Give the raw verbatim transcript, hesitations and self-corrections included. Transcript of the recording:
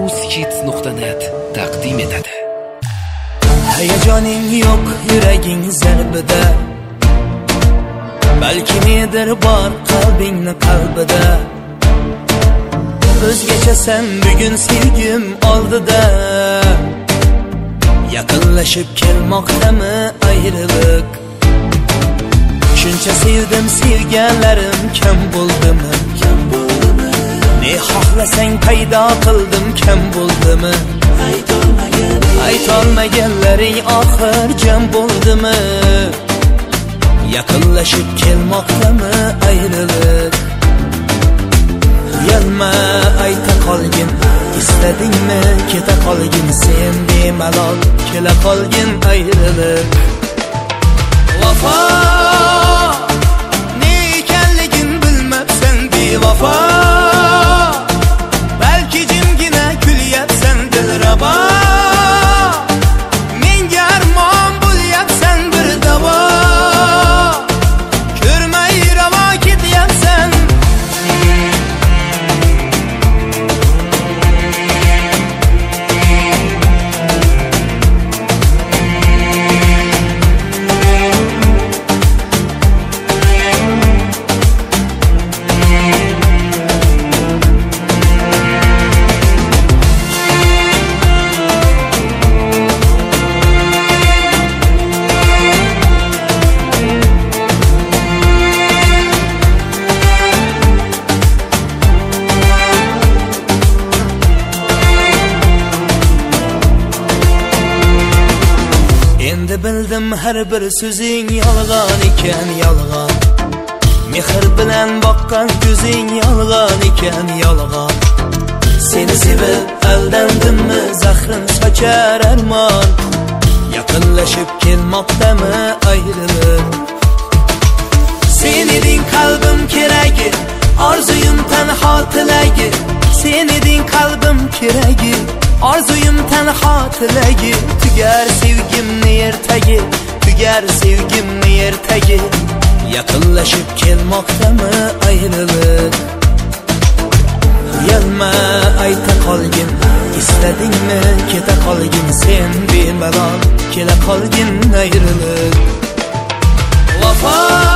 uskits nuqta net taqdim etadi. Hayajoning yo'q yuraging zarbida, balki nedir bor qalbingni qalbida. O'zgacha sen bugun sevgim oldida, yaqinlashib kelmoqdami ayriliq. Shuncha sevdim sevganlarim kam bo'ldimi, kam bo'ldimi? Ne xohlasang paydo qildim kam bo'ldimi? Aytolmaganlaring oxir jam bo'ldimi? Yaqinlashib kelmoqdami ayriliq. Uyalma ayta qolgin, istadingmi keta qolgin, sen bemalol kela qolgin ayriliq. Vafo ne ekanligin bilmabsan bevafo, balki jimgina kulyapsan dilrabo. Menga armon bo'lyapsan bir davo, ko'rmay ravo ketyapsan. Endi bildim har bir so'zing yolg'on ekan, yolg'on. Mehr bilan boqqan ko'zing yolg'on ekan, yolg'on. Seni sevib aldandimmi, zahrin sochar armon. Yaqinlashib kelmoqdami ayriliq. Sen eding qalbim keragi, orzuyim tanho tilagi. Sen eding qalbim keragi, orzuyim tanho tilagi. Tugar sevgimni ertagi, tugar sevgimni ertagi. Yaqinlashib kelmoqdami ayriliq. Uyalma ayta qolgin, istadingmi keta qolgin, sen bemalol kela qolgin ayriliq. Vafo